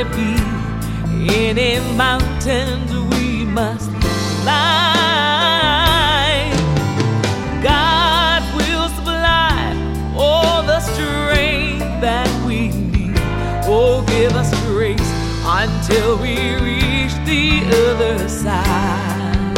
be. Any mountains we must climb. God will supply all the strength that we need. Oh, give us grace until we reach the other side.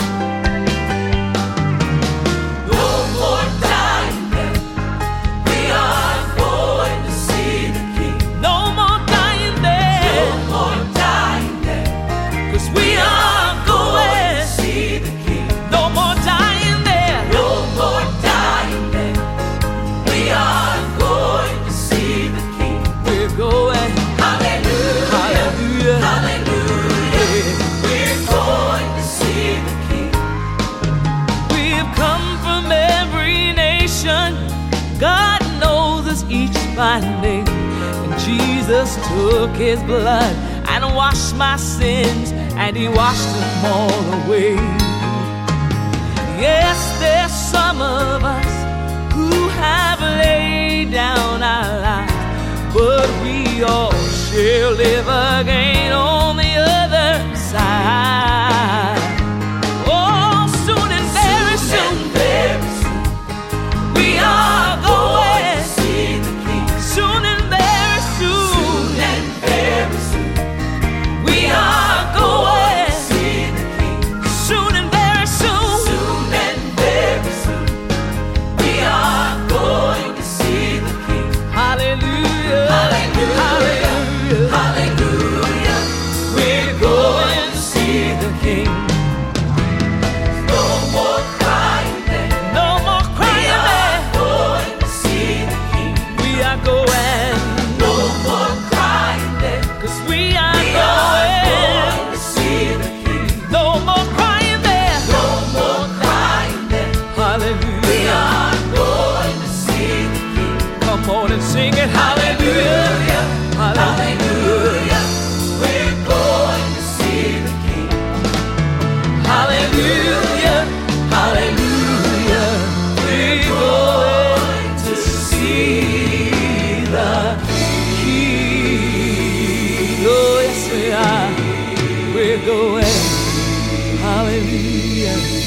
God knows us each by name, and Jesus took his blood and washed my sins, and he washed them all away. Yes, there's some of us who have laid down our lives, but we all shall live again on the other side. Oh, soon and very soon, we are sing it, hallelujah, hallelujah. We're going to see the King. Hallelujah, hallelujah. We're going to see the King. Oh, yes we are. We're going, hallelujah.